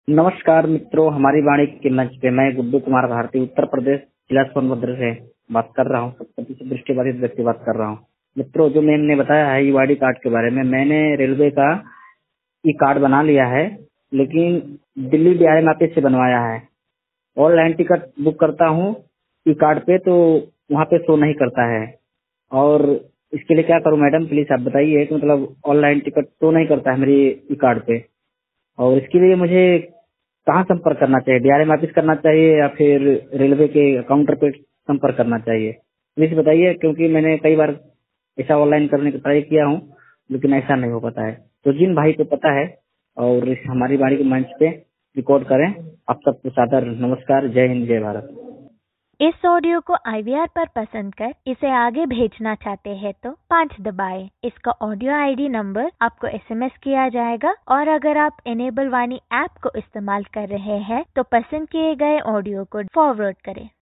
नमस्कार मित्रों, हमारी वाणी के मंच पे मैं गुड्डू कुमार भारती उत्तर प्रदेश जिला सोनभद्र से बात कर रहा हूँ। 70% दृष्टिबाधित व्यक्ति बात कर रहा हूँ। मित्रों, जो मैंने बताया है ईवाडी कार्ड के बारे में, मैंने रेलवे का ई कार्ड बना लिया है, लेकिन दिल्ली डीआरएम ऑफिस से बनवाया है। ऑनलाइन टिकट बुक करता हूँ ई कार्ड पे तो वहाँ पे शो नहीं करता है। और इसके लिए क्या करूँ मैडम, प्लीज आप बताइए कि मतलब ऑनलाइन टिकट शो नहीं करता है मेरी ई कार्ड पे, और इसके लिए मुझे कहाँ संपर्क करना चाहिए? डीआरएम ऑफिस करना चाहिए या फिर रेलवे के काउंटर पे संपर्क करना चाहिए? प्लीज बताइए, क्योंकि मैंने कई बार ऐसा ऑनलाइन करने का ट्राई किया हूँ, लेकिन ऐसा नहीं हो पाता है। तो जिन भाई को पता है और इस हमारी वाणी के मंच पे रिकॉर्ड करें। आप सबको सादर नमस्कार। जय हिंद, जय भारत। इस ऑडियो को IVR पर पसंद कर इसे आगे भेजना चाहते हैं तो 5 दबाएं। इसका ऑडियो ID नंबर आपको SMS किया जाएगा, और अगर आप इनेबल वाणी ऐप को इस्तेमाल कर रहे हैं तो पसंद किए गए ऑडियो को फॉरवर्ड करें।